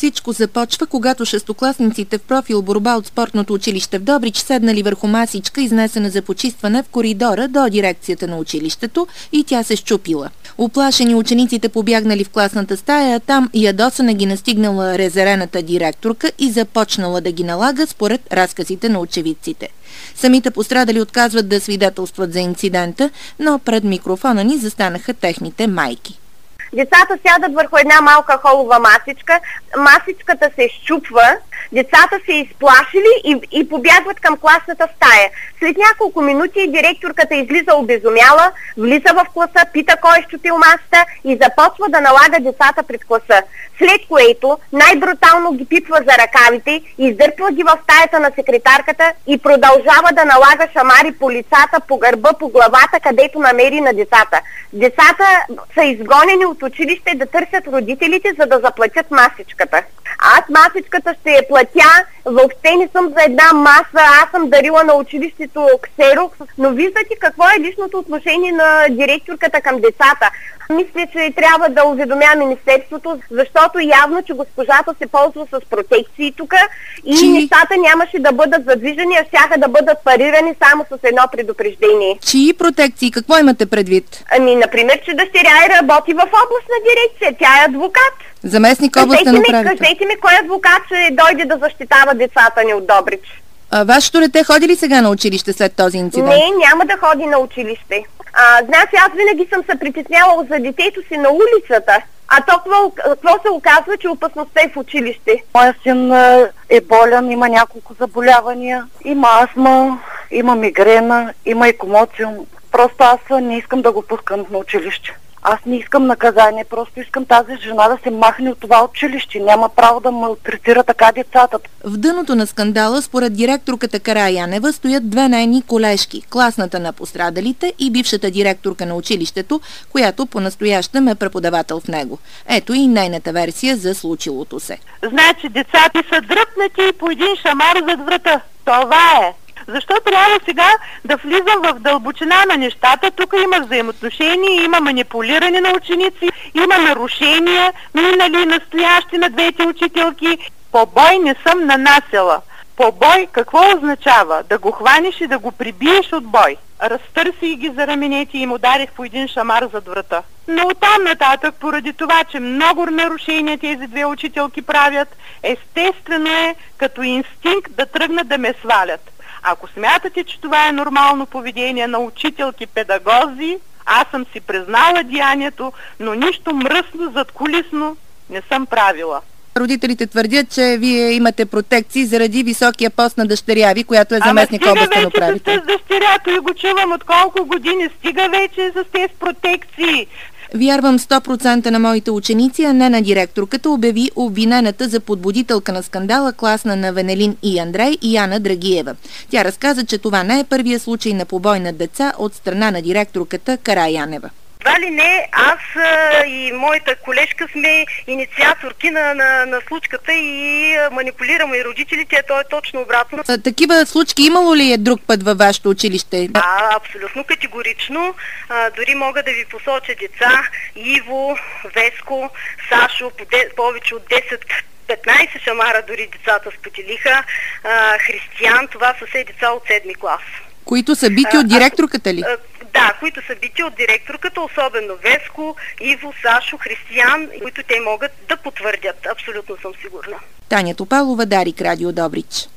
Всичко започва, когато шестокласниците в профил борба от спортното училище в Добрич седнали върху масичка, изнесена за почистване в коридора до дирекцията на училището, и тя се счупила. Уплашени учениците побягнали в класната стая, а там ядосана ги настигнала резерената директорка и започнала да ги налага според разказите на очевидците. Самите пострадали отказват да свидетелстват за инцидента, но пред микрофона ни застанаха техните майки. Децата сядат върху една малка холова масичка, масичката се счупва, децата се изплашили и побягват към класната стая. След няколко минути директорката излиза обезумяла, влиза в класа, пита кой е счупил масата и започва да налага децата пред класа. След което най-брутално ги пипва за ръкавите, издърпва ги в стаята на секретарката и продължава да налага шамари по лицата, по гърба, по главата, където намери на децата. Децата са изгонени от училище да търсят родителите, за да заплатят масичката. Аз масичката ще я платя, въобще не съм за една маса, аз съм дарила на училището ксерокс, но виждате какво е личното отношение на директорката към децата. Мисля, че трябва да уведомя Министерството, защото явно, че госпожата се ползва с протекции тук и нещата нямаше да бъдат задвижени, а щяха да бъдат парирани само с едно предупреждение. Чии протекции? Какво имате предвид? Например, че дъщеря й работи в областна дирекция, тя е адвокат. Заместник областен управител. Кажете ми, кой адвокат ще дойде да защитава децата ни от Добрич? Вашето дете ходи ли сега на училище след този инцидент? Не, няма да ходи на училище. Значи аз винаги съм се притеснявала за детето си на улицата. А то какво се оказва, че опасността е в училище? Моя син е болен, има няколко заболявания. Има астма, има мигрена, има екомоциум. Просто аз не искам да го пускам на училище. Аз не искам наказание, просто искам тази жена да се махне от това училище. Няма право да малтретира така децата. В дъното на скандала, според директорката Караянева, стоят две нейни колежки, класната на пострадалите и бившата директорка на училището, която по-настоящем е преподавател в него. Ето и нейната версия за случилото се. Значи децата са дръпнати по един шамар зад врата. Това е. Защо трябва сега да влизам в дълбочина на нещата? Тук има взаимоотношения, има манипулиране на ученици, има нарушения, минали и настоящи на двете учителки. Побой не съм нанасяла. Побой какво означава? Да го хванеш и да го прибиеш от бой. Разтърси ги за раменете и им ударих по един шамар зад врата. Но оттам нататък, поради това, че много нарушения тези две учителки правят, естествено е като инстинкт да тръгнат да ме свалят. Ако смятате, че това е нормално поведение на учителки-педагози, аз съм си признала деянието, но нищо мръсно, задкулисно не съм правила. Родителите твърдят, че вие имате протекции заради високия пост на дъщеря ви, която е заместник областен управител. Стига вече с дъщерято и го чувам от колко години. Стига вече с тези протекции. Вярвам 100% на моите ученици, а не на директорката, обяви обвинената за подбудителка на скандала класна на Венелин и Андрей и Яна Драгиева. Тя разказа, че това не е първия случай на побой на деца от страна на директорката Караянева. Едва ли не, аз и моята колежка сме инициаторки на случката и манипулираме и родителите, то е точно обратно. Такива случки имало ли е друг път във вашето училище? Абсолютно категорично. Дори мога да ви посоча деца, Иво, Веско, Сашо, повече от 10-15 шамара дори децата споделиха. Християн, това са все деца от 7 клас. Които са бити от директорката ли? Да, които са бити от директорката, особено Веско, Иво, Сашо, Християн, които те могат да потвърдят. Абсолютно съм сигурна. Таня Топалова, Дарик, Радио Добрич.